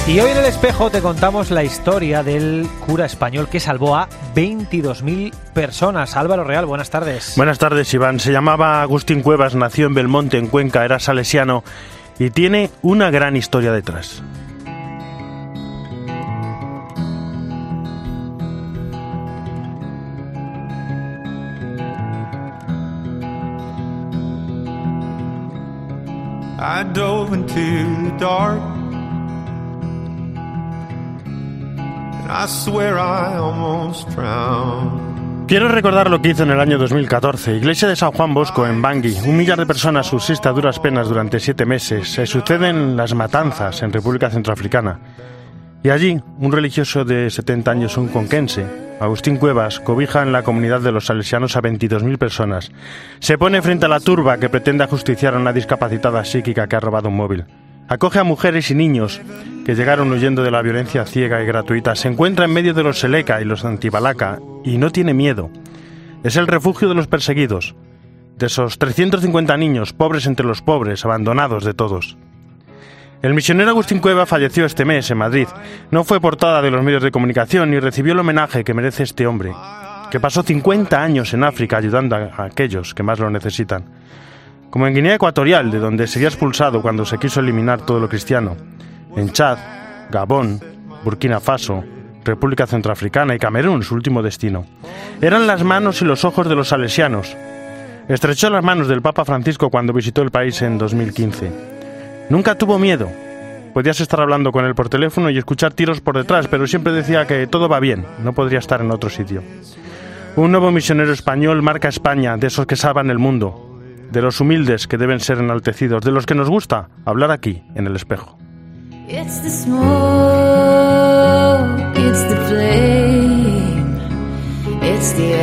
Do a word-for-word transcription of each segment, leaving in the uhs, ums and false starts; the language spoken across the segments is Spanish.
Y hoy en El Espejo te contamos la historia del cura español que salvó a veintidós mil personas. Álvaro Real, buenas tardes. Buenas tardes, Iván. Se llamaba Agustín Cuevas, nació en Belmonte, en Cuenca, era salesiano y tiene una gran historia detrás. I dove into the dark. I swear I almost drowned. Quiero recordar lo que hizo en el año dos mil catorce. Iglesia de San Juan Bosco, en Bangui. Un millar de personas subsiste a duras penas durante siete meses. Se suceden las matanzas en República Centroafricana. Y allí, un religioso de setenta años, un conquense, Agustín Cuevas, cobija en la comunidad de los salesianos a veintidós mil personas. Se pone frente a la turba que pretende ajusticiar a una discapacitada psíquica que ha robado un móvil. Acoge a mujeres y niños que llegaron huyendo de la violencia ciega y gratuita. Se encuentra en medio de los Seleka y los Antibalaca y no tiene miedo. Es el refugio de los perseguidos, de esos trescientos cincuenta niños, pobres entre los pobres, abandonados de todos. El misionero Agustín Cuevas falleció este mes en Madrid. No fue portada de los medios de comunicación ni recibió el homenaje que merece este hombre, que pasó cincuenta años en África ayudando a aquellos que más lo necesitan. Como en Guinea Ecuatorial, de donde sería expulsado cuando se quiso eliminar todo lo cristiano. En Chad, Gabón, Burkina Faso, República Centroafricana y Camerún, su último destino. Eran las manos y los ojos de los salesianos. Estrechó las manos del Papa Francisco cuando visitó el país en dos mil quince. Nunca tuvo miedo. Podías estar hablando con él por teléfono y escuchar tiros por detrás, pero siempre decía que todo va bien, no podría estar en otro sitio. Un nuevo misionero español marca España, de esos que salvan el mundo, de los humildes que deben ser enaltecidos, de los que nos gusta hablar aquí, en El Espejo. It's the smoke, it's the flame, it's the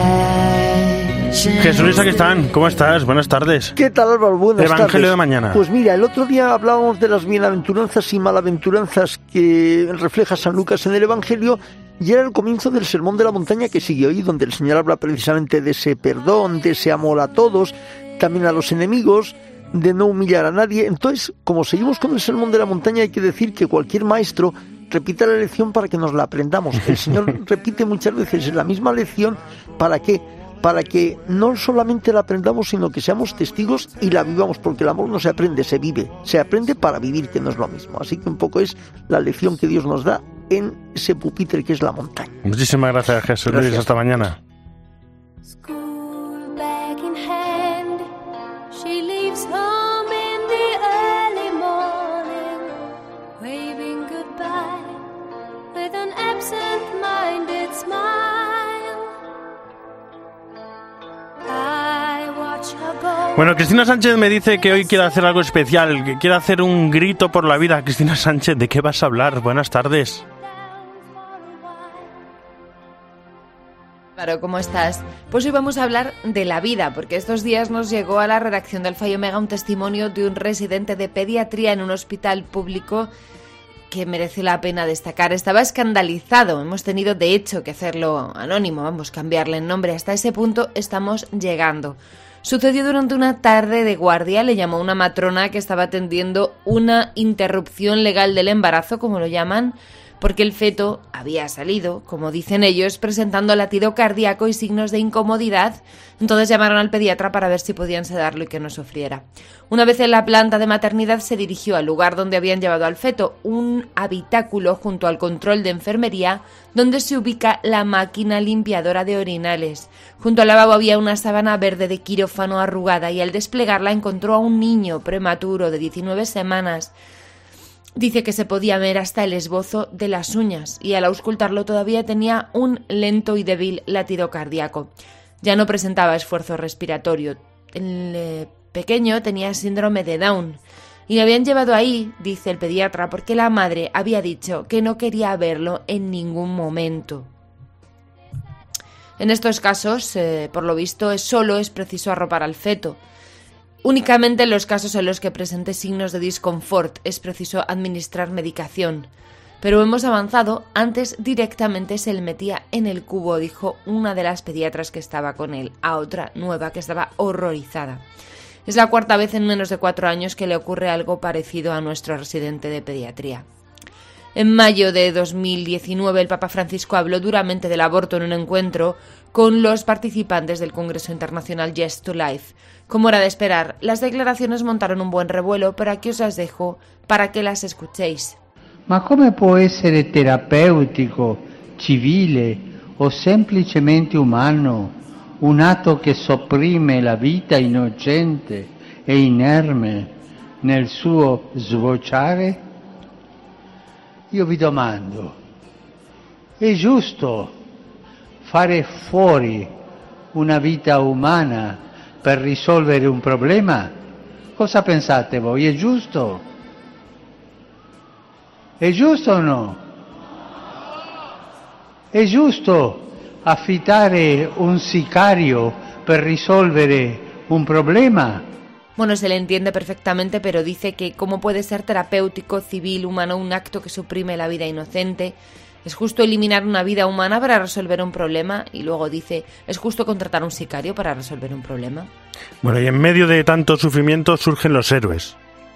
ash. Jesús Luis, aquí están. ¿Cómo estás? Buenas tardes. ¿Qué tal, Álvaro? Buenas tardes. Evangelio de mañana. Pues mira, el otro día hablábamos de las bienaventuranzas y malaventuranzas que refleja San Lucas en el Evangelio, y era el comienzo del Sermón de la Montaña que sigue hoy, donde el Señor habla precisamente de ese perdón, de ese amor a todos, también a los enemigos, de no humillar a nadie. Entonces, como seguimos con el Sermón de la Montaña, hay que decir que cualquier maestro repita la lección para que nos la aprendamos. El Señor repite muchas veces la misma lección. ¿Para qué? Para que no solamente la aprendamos, sino que seamos testigos y la vivamos, porque el amor no se aprende, se vive. Se aprende para vivir, que no es lo mismo. Así que un poco es la lección que Dios nos da en ese pupitre que es la montaña. Muchísimas gracias, Jesús Luis. Hasta mañana. Bueno, Cristina Sánchez me dice que hoy quiere hacer algo especial, que quiere hacer un grito por la vida. Cristina Sánchez, ¿de qué vas a hablar? Buenas tardes. Claro, ¿cómo estás? Pues hoy vamos a hablar de la vida, porque estos días nos llegó a la redacción del Fallo Omega un testimonio de un residente de pediatría en un hospital público que merece la pena destacar. Estaba escandalizado, hemos tenido de hecho que hacerlo anónimo, vamos, cambiarle el nombre. Hasta ese punto estamos llegando. Sucedió durante una tarde de guardia, le llamó una matrona que estaba atendiendo una interrupción legal del embarazo, como lo llaman, porque el feto había salido, como dicen ellos, presentando latido cardíaco y signos de incomodidad. Entonces llamaron al pediatra para ver si podían sedarlo y que no sufriera. Una vez en la planta de maternidad se dirigió al lugar donde habían llevado al feto, un habitáculo junto al control de enfermería, donde se ubica la máquina limpiadora de orinales. Junto al lavabo había una sábana verde de quirófano arrugada y al desplegarla encontró a un niño prematuro de diecinueve semanas. Dice que se podía ver hasta el esbozo de las uñas y al auscultarlo todavía tenía un lento y débil latido cardíaco. Ya no presentaba esfuerzo respiratorio. El eh, pequeño tenía síndrome de Down y lo habían llevado ahí, dice el pediatra, porque la madre había dicho que no quería verlo en ningún momento. En estos casos, eh, por lo visto, solo es preciso arropar al feto. Únicamente en los casos en los que presente signos de disconfort es preciso administrar medicación. Pero hemos avanzado, antes directamente se le metía en el cubo, dijo una de las pediatras que estaba con él, a otra nueva que estaba horrorizada. Es la cuarta vez en menos de cuatro años que le ocurre algo parecido a nuestro residente de pediatría. En mayo de dos mil diecinueve, el Papa Francisco habló duramente del aborto en un encuentro con los participantes del Congreso Internacional Yes to Life. Como era de esperar, las declaraciones montaron un buen revuelo, pero aquí os las dejo para que las escuchéis. Ma come può essere terapeutico, civile o semplicemente umano un atto che sopprime la vita innocente e inerme nel suo sbocciare? Io vi domando, è giusto fare fuori una vita umana per risolvere un problema? Cosa pensate voi? È giusto? È giusto o no? È giusto affittare un sicario per risolvere un problema? Bueno, se le entiende perfectamente, pero dice que cómo puede ser terapéutico, civil, humano, un acto que suprime la vida inocente. ¿Es justo eliminar una vida humana para resolver un problema? Y luego dice, ¿es justo contratar un sicario para resolver un problema? Bueno, y en medio de tanto sufrimiento surgen los héroes.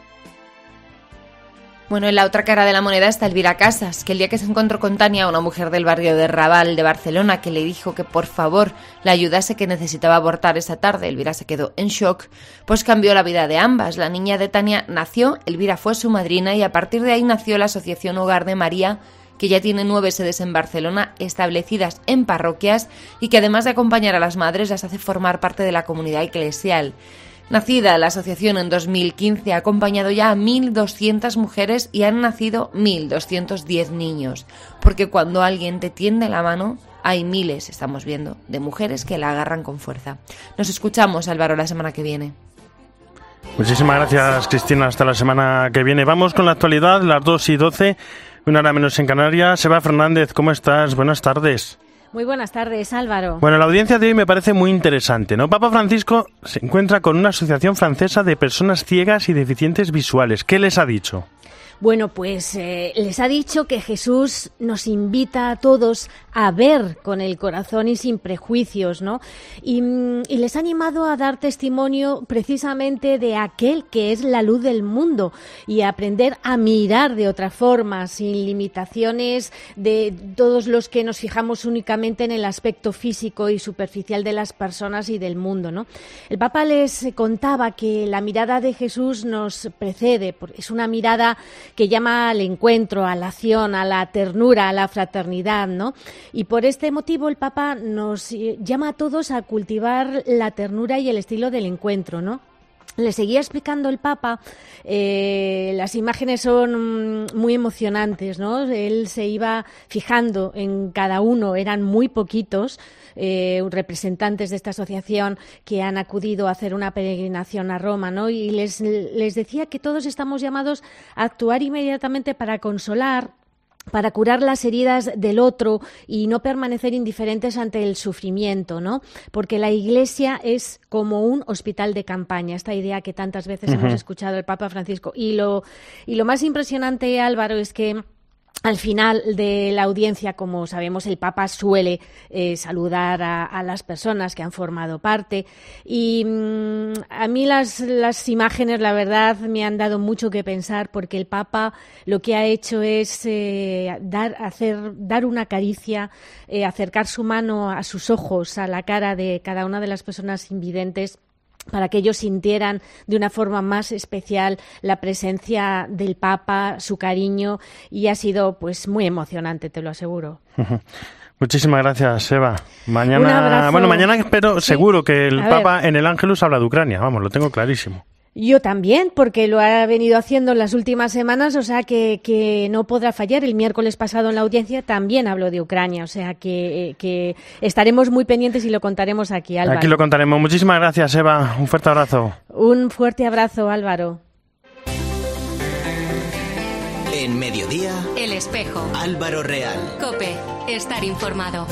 Bueno, en la otra cara de la moneda está Elvira Casas, que el día que se encontró con Tania, una mujer del barrio de Raval de Barcelona, que le dijo que por favor la ayudase, que necesitaba abortar esa tarde, Elvira se quedó en shock, pues cambió la vida de ambas. La niña de Tania nació, Elvira fue su madrina y a partir de ahí nació la Asociación Hogar de María, que ya tiene nueve sedes en Barcelona, establecidas en parroquias y que además de acompañar a las madres, las hace formar parte de la comunidad eclesial. Nacida la asociación en dos mil quince, ha acompañado ya a mil doscientas mujeres y han nacido mil doscientos diez niños, porque cuando alguien te tiende la mano, hay miles, estamos viendo, de mujeres que la agarran con fuerza. Nos escuchamos, Álvaro, la semana que viene. Muchísimas gracias, Cristina. Hasta la semana que viene. Vamos con la actualidad, las dos y doce, una hora menos en Canarias. Eva Fernández, ¿cómo estás? Buenas tardes. Muy buenas tardes, Álvaro. Bueno, la audiencia de hoy me parece muy interesante, ¿no? Papa Francisco se encuentra con una asociación francesa de personas ciegas y deficientes visuales. ¿Qué les ha dicho? Bueno, pues eh, les ha dicho que Jesús nos invita a todos a ver con el corazón y sin prejuicios, ¿no? Y, y les ha animado a dar testimonio precisamente de aquel que es la luz del mundo y a aprender a mirar de otra forma, sin limitaciones de todos los que nos fijamos únicamente en el aspecto físico y superficial de las personas y del mundo, ¿no? El Papa les contaba que la mirada de Jesús nos precede, es una mirada que llama al encuentro, a la acción, a la ternura, a la fraternidad, ¿no? Y por este motivo el Papa nos llama a todos a cultivar la ternura y el estilo del encuentro, ¿no? Le seguía explicando el Papa, eh, las imágenes son muy emocionantes, ¿no? Él se iba fijando en cada uno, eran muy poquitos, eh, representantes de esta asociación que han acudido a hacer una peregrinación a Roma, ¿no? Y les, les decía que todos estamos llamados a actuar inmediatamente para consolar, para curar las heridas del otro y no permanecer indiferentes ante el sufrimiento, ¿no? Porque la Iglesia es como un hospital de campaña, esta idea que tantas veces uh-huh. hemos escuchado el Papa Francisco. Y lo, y lo más impresionante, Álvaro, es que al final de la audiencia, como sabemos, el Papa suele eh, saludar a, a las personas que han formado parte y mmm, a mí las, las imágenes, la verdad, me han dado mucho que pensar porque el Papa lo que ha hecho es eh, dar, hacer, dar una caricia, eh, acercar su mano a sus ojos, a la cara de cada una de las personas invidentes, para que ellos sintieran de una forma más especial la presencia del Papa, su cariño, y ha sido pues muy emocionante, te lo aseguro. Muchísimas gracias, Eva. Mañana, Un abrazo. Bueno, mañana espero Sí. seguro que el A Papa ver. en el Ángelus habla de Ucrania, vamos, lo tengo clarísimo. Yo también, porque lo ha venido haciendo en las últimas semanas, o sea que, que no podrá fallar. El miércoles pasado en la audiencia también habló de Ucrania, o sea que, que estaremos muy pendientes y lo contaremos aquí, Álvaro. Aquí lo contaremos. Muchísimas gracias, Eva. Un fuerte abrazo. Un fuerte abrazo, Álvaro. En Mediodía, El Espejo. Álvaro Real. COPE. Estar informado.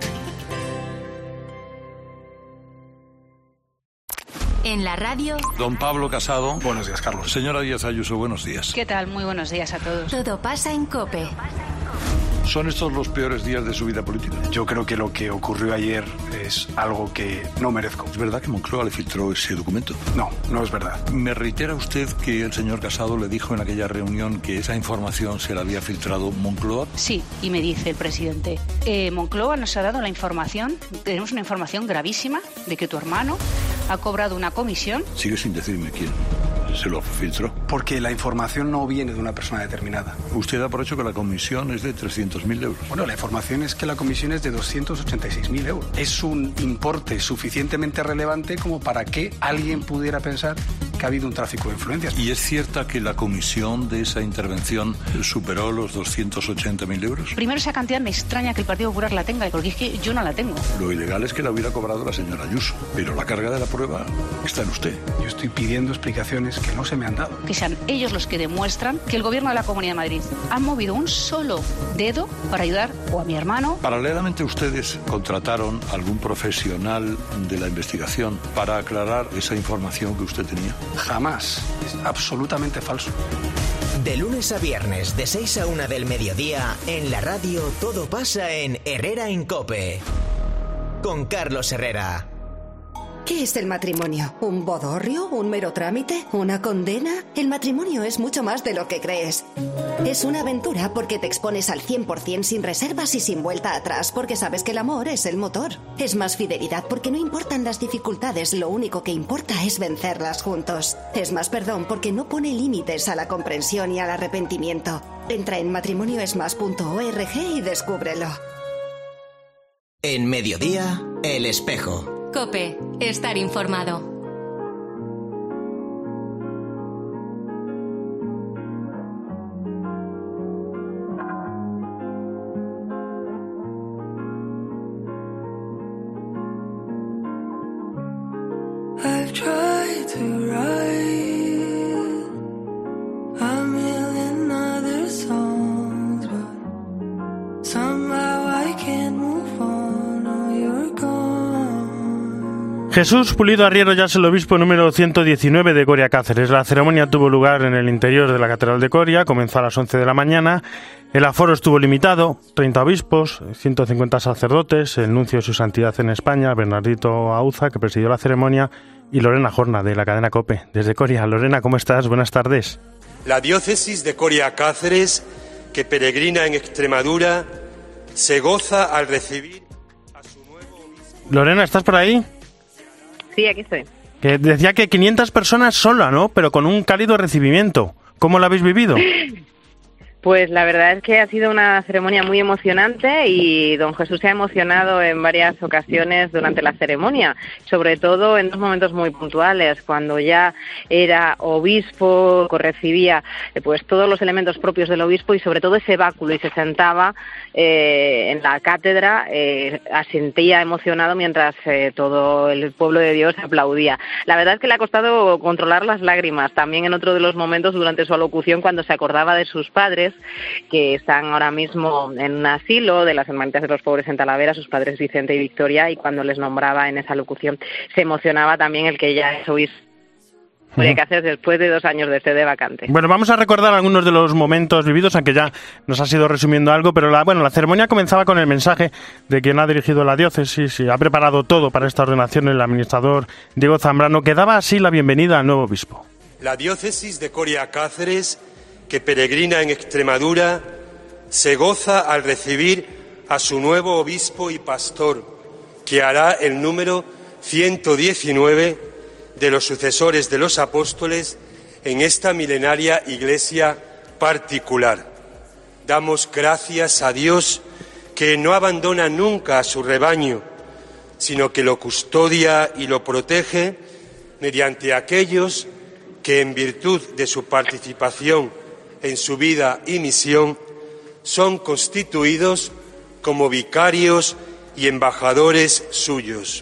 En la radio. Don Pablo Casado. Buenos días, Carlos. Señora Díaz Ayuso, buenos días. ¿Qué tal? Muy buenos días a todos. Todo pasa en COPE. ¿Son estos los peores días de su vida política? Yo creo que lo que ocurrió ayer es algo que no merezco. ¿Es verdad que Moncloa le filtró ese documento? No, no es verdad. ¿Me reitera usted que el señor Casado le dijo en aquella reunión que esa información se la había filtrado Moncloa? Sí, y me dice el presidente, eh, Moncloa nos ha dado la información, tenemos una información gravísima de que tu hermano ha cobrado una comisión. Sigue sin decirme quién se lo filtró. Porque la información no viene de una persona determinada. Usted da por hecho que la comisión es de trescientos mil euros. Bueno, la información es que la comisión es de doscientos ochenta y seis mil euros. Es un importe suficientemente relevante como para que alguien pudiera pensar que ha habido un tráfico de influencias. ¿Y es cierta que la comisión de esa intervención superó los doscientos ochenta mil euros? Primero, esa cantidad me extraña que el Partido Popular la tenga, porque es que yo no la tengo. Lo ilegal es que la hubiera cobrado la señora Ayuso, pero la carga de la prueba está en usted. Yo estoy pidiendo explicaciones que no se me han dado. Que sean ellos los que demuestran que el gobierno de la Comunidad de Madrid ha movido un solo dedo para ayudar o a mi hermano. Paralelamente, ustedes contrataron a algún profesional de la investigación para aclarar esa información que usted tenía. Jamás. Es absolutamente falso. De lunes a viernes, de seis a una del mediodía, en la radio todo pasa en Herrera en COPE. Con Carlos Herrera. ¿Qué es el matrimonio? ¿Un bodorrio? ¿Un mero trámite? ¿Una condena? El matrimonio es mucho más de lo que crees. Es una aventura porque te expones al cien por ciento sin reservas y sin vuelta atrás, porque sabes que el amor es el motor. Es más fidelidad porque no importan las dificultades, lo único que importa es vencerlas juntos. Es más perdón porque no pone límites a la comprensión y al arrepentimiento. Entra en matrimonioesmas punto org y descúbrelo. En Mediodía, El Espejo. COPE, estar informado. I've tried to write a million other songs, but somehow I can't move on. Oh, you're gone. Jesús Pulido Arriero ya es el obispo número ciento diecinueve de Coria Cáceres. La ceremonia tuvo lugar en el interior de la Catedral de Coria, comenzó a las once de la mañana. El aforo estuvo limitado, treinta obispos, ciento cincuenta sacerdotes, el nuncio de su santidad en España, Bernardito Auza, que presidió la ceremonia, y Lorena Jorna, de la cadena COPE, desde Coria. Lorena, ¿cómo estás? Buenas tardes. La diócesis de Coria Cáceres, que peregrina en Extremadura, se goza al recibir a su nuevo obispo. Lorena, ¿estás por ahí? Sí, aquí estoy. Que decía que quinientas personas sola, ¿no? Pero con un cálido recibimiento. ¿Cómo lo habéis vivido? Pues la verdad es que ha sido una ceremonia muy emocionante y don Jesús se ha emocionado en varias ocasiones durante la ceremonia, sobre todo en dos momentos muy puntuales, cuando ya era obispo, recibía pues todos los elementos propios del obispo y sobre todo ese báculo y se sentaba eh, en la cátedra, eh, asentía emocionado mientras eh, todo el pueblo de Dios aplaudía. La verdad es que le ha costado controlar las lágrimas, también en otro de los momentos durante su alocución cuando se acordaba de sus padres, que están ahora mismo en un asilo de las Hermanitas de los Pobres en Talavera, sus padres Vicente y Victoria, y cuando les nombraba en esa locución se emocionaba también el que ya es obispo de Cáceres después de dos años de sede vacante. Bueno, vamos a recordar algunos de los momentos vividos, aunque ya nos has ido resumiendo algo, pero la, bueno, la ceremonia comenzaba con el mensaje de quien ha dirigido la diócesis y ha preparado todo para esta ordenación, el administrador Diego Zambrano, que daba así la bienvenida al nuevo obispo. La diócesis de Coria Cáceres, que peregrina en Extremadura, se goza al recibir a su nuevo obispo y pastor, que hará el número ciento diecinueve de los sucesores de los apóstoles en esta milenaria iglesia particular. Damos gracias a Dios, que no abandona nunca a su rebaño, sino que lo custodia y lo protege mediante aquellos que, en virtud de su participación en su vida y misión, son constituidos como vicarios y embajadores suyos.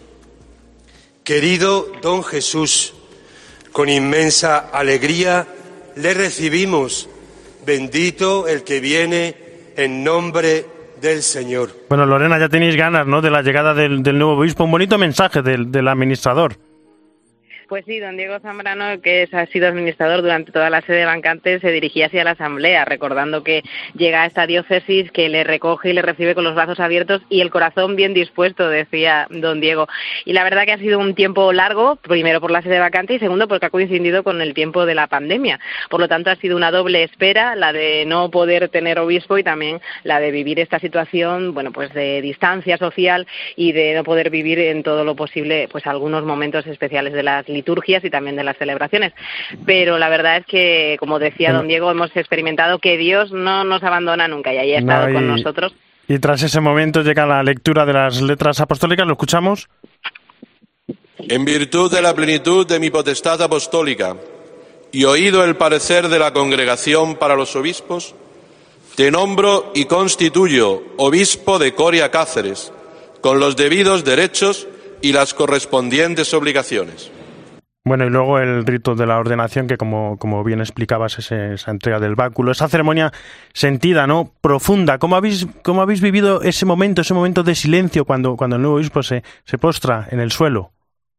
Querido don Jesús, con inmensa alegría le recibimos, bendito el que viene en nombre del Señor. Bueno, Lorena, ya tenéis ganas, ¿no?, de la llegada del, del nuevo obispo. Un bonito mensaje del, del administrador. Pues sí, don Diego Zambrano, que es, ha sido administrador durante toda la sede vacante, se dirigía hacia la asamblea, recordando que llega a esta diócesis, que le recoge y le recibe con los brazos abiertos y el corazón bien dispuesto, decía don Diego. Y la verdad que ha sido un tiempo largo, primero por la sede vacante y segundo porque ha coincidido con el tiempo de la pandemia. Por lo tanto, ha sido una doble espera, la de no poder tener obispo y también la de vivir esta situación, bueno, pues de distancia social y de no poder vivir en todo lo posible, pues algunos momentos especiales de las liturgias y también de las celebraciones. Pero la verdad es que, como decía don Diego, hemos experimentado que Dios no nos abandona nunca y ahí ha estado no, y, con nosotros. Y tras ese momento llega la lectura de las letras apostólicas, ¿lo escuchamos? En virtud de la plenitud de mi potestad apostólica y oído el parecer de la Congregación para los Obispos, te nombro y constituyo obispo de Coria Cáceres, con los debidos derechos y las correspondientes obligaciones. Bueno, y luego el rito de la ordenación, que como, como bien explicabas, es esa entrega del báculo, esa ceremonia sentida, ¿no?, profunda. ¿Cómo habéis, cómo habéis vivido ese momento, ese momento de silencio cuando, cuando el nuevo obispo se, se postra en el suelo?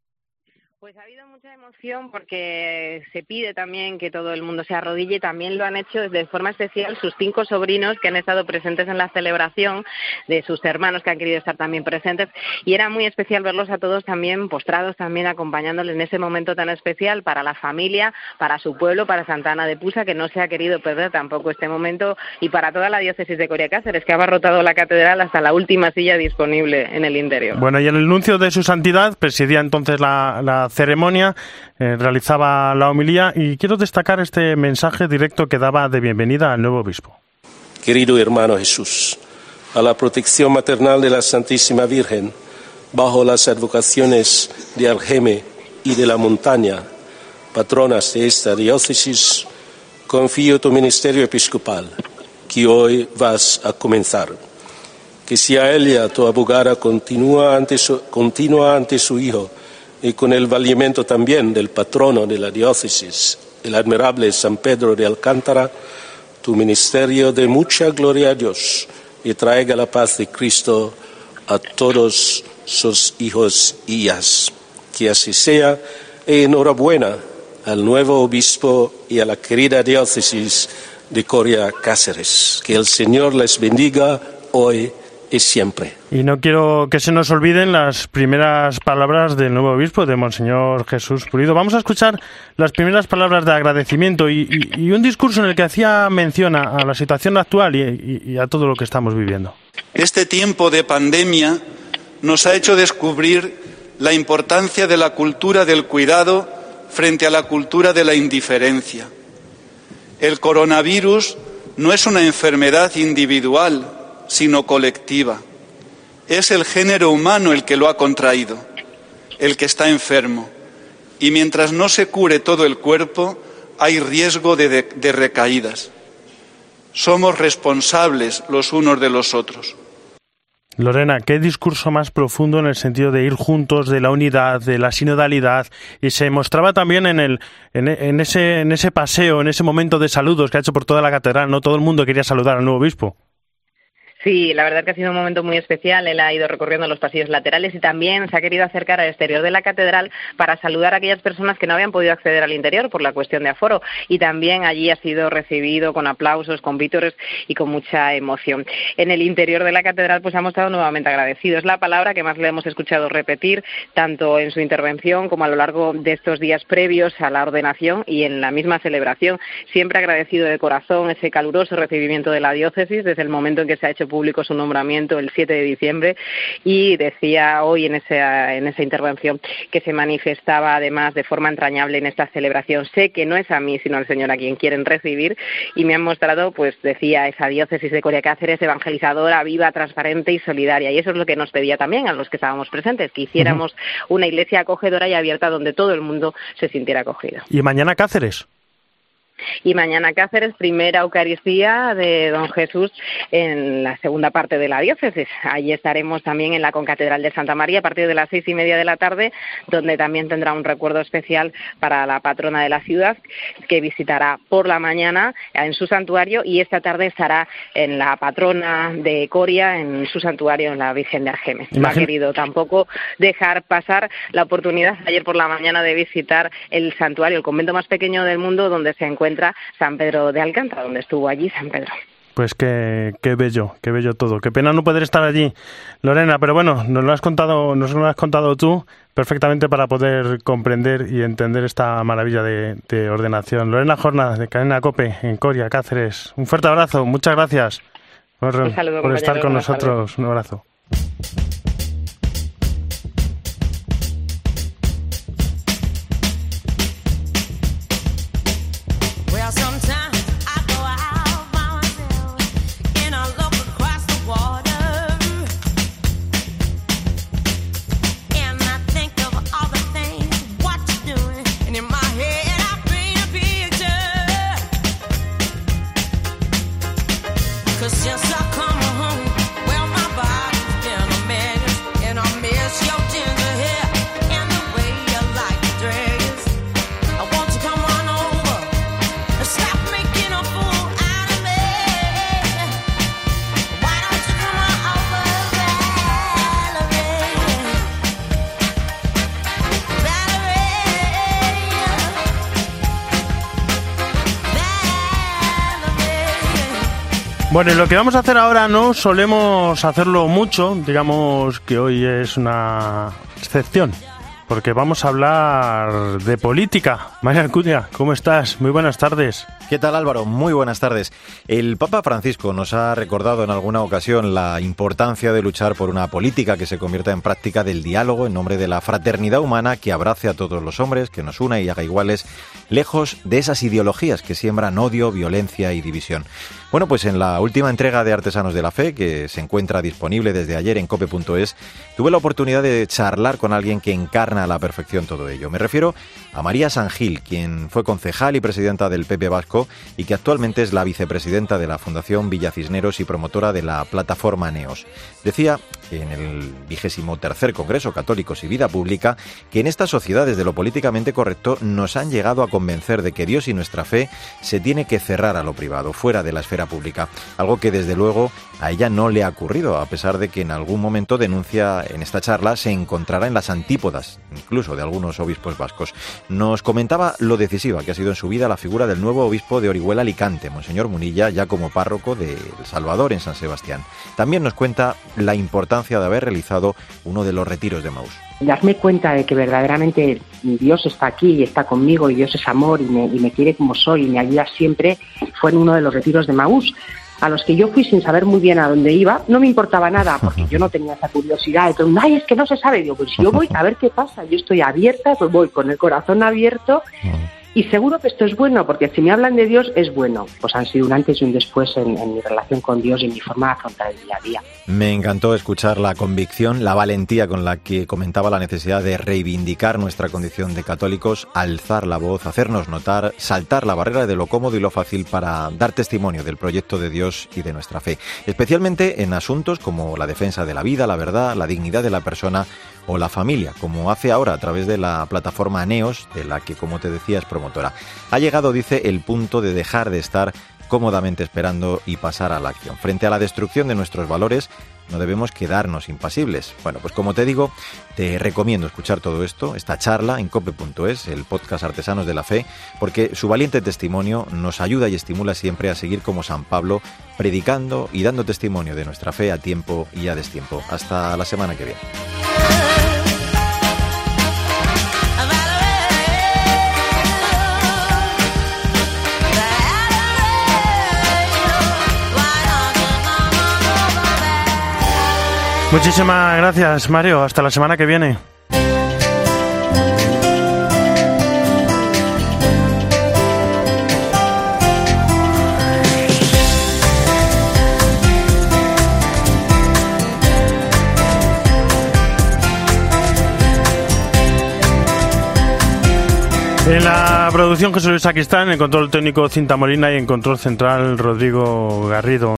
Porque se pide también que todo el mundo se arrodille, también lo han hecho de forma especial sus cinco sobrinos que han estado presentes en la celebración, de sus hermanos que han querido estar también presentes, y era muy especial verlos a todos también postrados, también acompañándoles en ese momento tan especial para la familia, para su pueblo, para Santa Ana de Pusa, que no se ha querido perder tampoco este momento, y para toda la diócesis de Coria Cáceres, que ha abarrotado la catedral hasta la última silla disponible en el interior. Bueno, y el nuncio de su santidad presidía entonces la, la ceremonia, Eh, realizaba la homilía y quiero destacar este mensaje directo que daba de bienvenida al nuevo obispo. Querido hermano Jesús, a la protección maternal de la Santísima Virgen, bajo las advocaciones de Algeme y de la Montaña, patronas de esta diócesis, confío tu ministerio episcopal, que hoy vas a comenzar. Que si a ella tu abogada continúa ante su, continúa ante su Hijo, y con el valimiento también del patrono de la diócesis, el admirable San Pedro de Alcántara, tu ministerio dé mucha gloria a Dios y traiga la paz de Cristo a todos sus hijos y hijas. Que así sea, y enhorabuena al nuevo obispo y a la querida diócesis de Coria Cáceres. Que el Señor les bendiga hoy y siempre. Y no quiero que se nos olviden las primeras palabras del nuevo obispo, de Monseñor Jesús Pulido. Vamos a escuchar las primeras palabras de agradecimiento y, y, y un discurso en el que hacía mención a, a la situación actual y, y, y a todo lo que estamos viviendo. Este tiempo de pandemia nos ha hecho descubrir la importancia de la cultura del cuidado frente a la cultura de la indiferencia. El coronavirus no es una enfermedad individual, sino colectiva. Es el género humano el que lo ha contraído, el que está enfermo. Y mientras no se cure todo el cuerpo, hay riesgo de, de, de recaídas. Somos responsables los unos de los otros. Lorena, qué discurso más profundo en el sentido de ir juntos, de la unidad, de la sinodalidad, y se mostraba también en el en, en ese en ese paseo, en ese momento de saludos que ha hecho por toda la catedral, no todo el mundo quería saludar al nuevo obispo. Sí, la verdad que ha sido un momento muy especial. Él ha ido recorriendo los pasillos laterales y también se ha querido acercar al exterior de la catedral para saludar a aquellas personas que no habían podido acceder al interior por la cuestión de aforo. Y también allí ha sido recibido con aplausos, con vítores y con mucha emoción. En el interior de la catedral pues ha mostrado nuevamente agradecido. Es la palabra que más le hemos escuchado repetir, tanto en su intervención como a lo largo de estos días previos a la ordenación y en la misma celebración. Siempre agradecido de corazón ese caluroso recibimiento de la diócesis desde el momento en que se ha hecho público su nombramiento el siete de diciembre, y decía hoy en esa, en esa intervención que se manifestaba además de forma entrañable en esta celebración. Sé que no es a mí sino al Señor a quien quieren recibir, y me han mostrado, pues decía, esa diócesis de Coria Cáceres evangelizadora, viva, transparente y solidaria, y eso es lo que nos pedía también a los que estábamos presentes, que hiciéramos uh-huh. una iglesia acogedora y abierta donde todo el mundo se sintiera acogido. ¿Y mañana Cáceres? Y mañana Cáceres, primera Eucaristía de Don Jesús en la segunda parte de la diócesis. Allí estaremos también en la Concatedral de Santa María a partir de las seis y media de la tarde, donde también tendrá un recuerdo especial para la patrona de la ciudad, que visitará por la mañana en su santuario, y esta tarde estará en la patrona de Coria, en su santuario, en la Virgen de Argeme. No ha querido tampoco dejar pasar la oportunidad ayer por la mañana de visitar el santuario, el convento más pequeño del mundo, donde se encuentra San Pedro de Alcántara, donde estuvo allí San Pedro. Pues qué, qué bello, qué bello todo. Qué pena no poder estar allí, Lorena, pero bueno, nos lo has contado, nos lo has contado tú perfectamente para poder comprender y entender esta maravilla de, de ordenación. Lorena Jorna, de Cadena COPE, en Coria, Cáceres. Un fuerte abrazo, muchas gracias por, Un saludo, por estar con nosotros. Un abrazo. Bueno, y lo que vamos a hacer ahora no solemos hacerlo mucho, digamos que hoy es una excepción, porque vamos a hablar de política. María Alcudia, ¿cómo estás? Muy buenas tardes. ¿Qué tal, Álvaro? Muy buenas tardes. El Papa Francisco nos ha recordado en alguna ocasión la importancia de luchar por una política que se convierta en práctica del diálogo en nombre de la fraternidad humana, que abrace a todos los hombres, que nos una y haga iguales, lejos de esas ideologías que siembran odio, violencia y división. Bueno, pues en la última entrega de Artesanos de la Fe, que se encuentra disponible desde ayer en cope punto es, tuve la oportunidad de charlar con alguien que encarna a la perfección todo ello. Me refiero a María Sangil, quien fue concejal y presidenta del P P Vasco y que actualmente es la vicepresidenta de la Fundación Villa Cisneros y promotora de la plataforma Neos. Decía en el vigésimo tercer Congreso Católicos y Vida Pública que en estas sociedades de lo políticamente correcto nos han llegado a convencer de que Dios y nuestra fe se tiene que cerrar a lo privado, fuera de la esfera pública, algo que desde luego a ella no le ha ocurrido, a pesar de que en algún momento denuncia en esta charla se encontrará en las antípodas, incluso de algunos obispos vascos. Nos comentaba lo decisiva que ha sido en su vida la figura del nuevo obispo de Orihuela Alicante, Monseñor Munilla, ya como párroco de El Salvador en San Sebastián. También nos cuenta la importancia de haber realizado uno de los retiros de Maús. Darme cuenta de que verdaderamente Dios está aquí y está conmigo y Dios es amor y me, y me quiere como soy y me ayuda siempre, fue en uno de los retiros de Maús, a los que yo fui sin saber muy bien a dónde iba. No me importaba nada porque yo no tenía esa curiosidad de todo, ay, es que no se sabe. Digo, pues yo voy a ver qué pasa, yo estoy abierta, pues voy con el corazón abierto. Y seguro que esto es bueno, porque si me hablan de Dios es bueno. Pues han sido un antes y un después en, en mi relación con Dios y en mi forma de afrontar el día a día. Me encantó escuchar la convicción, la valentía con la que comentaba la necesidad de reivindicar nuestra condición de católicos, alzar la voz, hacernos notar, saltar la barrera de lo cómodo y lo fácil para dar testimonio del proyecto de Dios y de nuestra fe. Especialmente en asuntos como la defensa de la vida, la verdad, la dignidad de la persona o la familia, como hace ahora a través de la plataforma Neos, de la que, como te decía, es promotora. Ha llegado, dice, el punto de dejar de estar cómodamente esperando y pasar a la acción. Frente a la destrucción de nuestros valores, no debemos quedarnos impasibles. Bueno, pues como te digo, te recomiendo escuchar todo esto, esta charla en cope punto es, el podcast Artesanos de la Fe, porque su valiente testimonio nos ayuda y estimula siempre a seguir como San Pablo, predicando y dando testimonio de nuestra fe a tiempo y a destiempo. Hasta la semana que viene. Muchísimas gracias, Mario. Hasta la semana que viene. En la producción Jesús Luis Sacristán, en control técnico Cinta Molina y en control central Rodrigo Garrido.